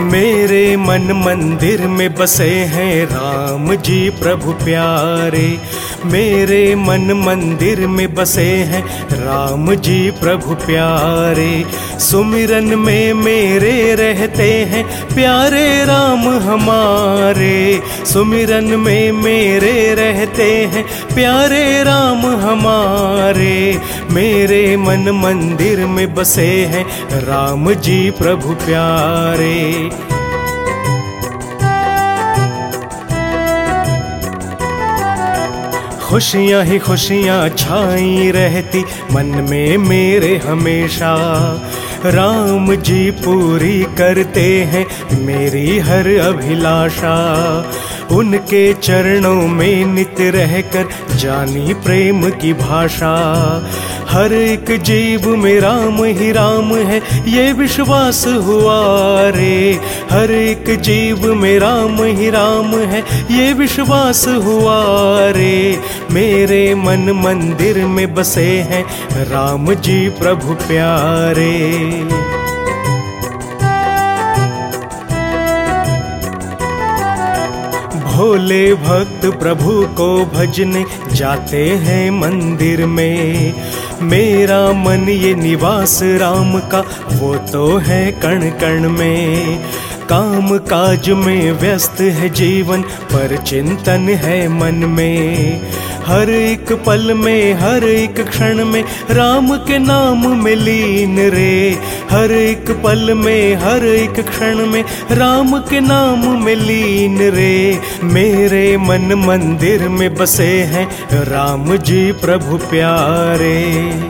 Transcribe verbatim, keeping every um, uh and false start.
मेरे मन मंदिर में बसे हैं राम जी प्रभु प्यारे। मेरे मन मंदिर में बसे हैं राम जी प्रभु प्यारे। सुमिरन में मेरे रहते हैं प्यारे राम हमारे। सुमिरन में मेरे रहते हैं प्यारे राम हमारे। मेरे मन मंदिर में बसे हैं राम जी प्रभु प्यारे। खुशियाँ ही खुशियाँ छाई रहती मन में मेरे हमेशा। राम जी पूरी करते हैं मेरी हर अभिलाषा। उनके चरणों में नित रहकर जानी प्रेम की भाषा। हर एक जीव में राम ही राम है ये विश्वास हुआ रे। हर एक जीव में राम ही राम है ये विश्वास हुआ रे। मेरे मन मंदिर में बसे हैं राम जी प्रभु प्यारे। भोले भक्त प्रभु को भजने जाते हैं मंदिर में। मेरा मन ये निवास राम का वो तो है कण कण में। काम काज में व्यस्त है जीवन पर चिंतन है मन में। हर एक पल में हर एक क्षण में राम के नाम में लीन रे। हर एक पल में हर एक क्षण में राम के नाम में लीन रे। मेरे मन मंदिर में बसे हैं राम जी प्रभु प्यारे।